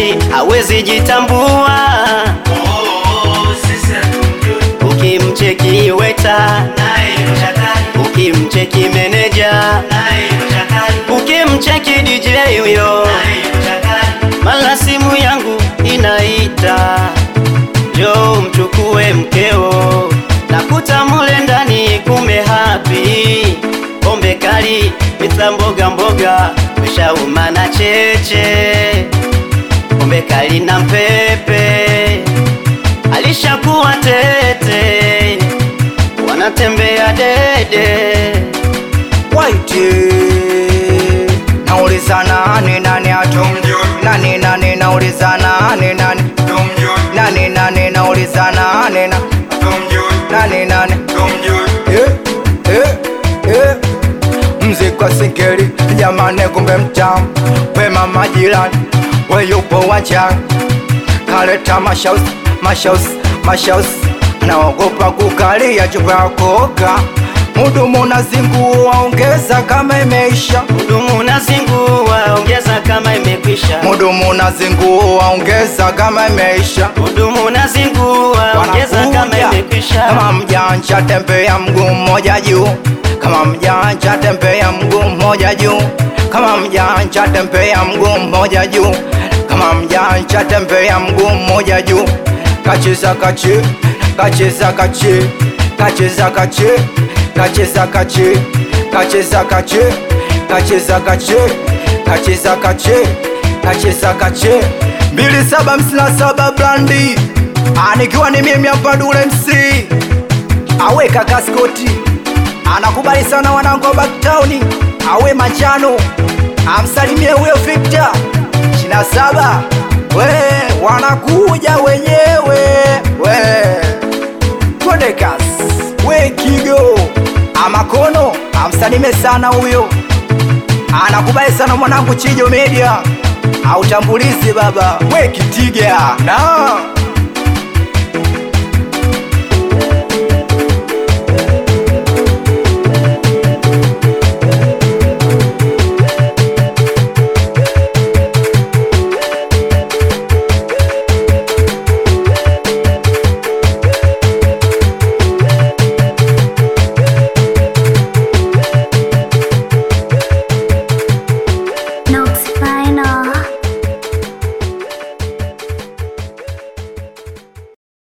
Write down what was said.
mbishi hawezi jitambua. Ukimcheki weta ukimcheki meneja ukimcheki DJ huyo mala simu yangu inaita, njoo mchukue mkeo, nakuta mule ndani kume happy, pombe kali mita mboga mboga, meshauma na cheche, pombe kali na mpepe, alishakuwa tete, wanatembea dede. Waite nauliza nani atom nani nauliza nani nauliza nani mziki wa singeli jamani, kumbe mtamu, we mama jirani, we yupo wachani, kaleta mashausi, naogopa kukalia chupa ya koka. Mudumu na zingua ongeza kama imeisha, Mudumu na zingua ongeza kama imekwisha, mudumu na zingua ongeza kama imeisha, mudumu na zingua ongeza kama imekwisha. Kama mjanja tembea mguu mmoja juu, kama mjanja tembea mguu mmoja juu, kama mjanja tembea mguu mmoja juu, kama mjanja tembea mguu mmoja juu. Kacheza kachi, kacheza kachi, kacheza kachi, kacheza kachi, kacheza kachi, kacheza kachi, kacheza kachi, kacheza kachi. 2757 Brandi, nikiwa ni mimi hapa Dule MC. Awe kaka Scotty anakubali sana wanangu wa Backtown, awe Manjano amsalimie huyo Victor 27, we wanakuja wenyewe, we Kodekas, we Kigo Amakono amsalimie sana huyo, anakubali sana mwanangu Chijo Media, autambulizi baba, we Kitiga na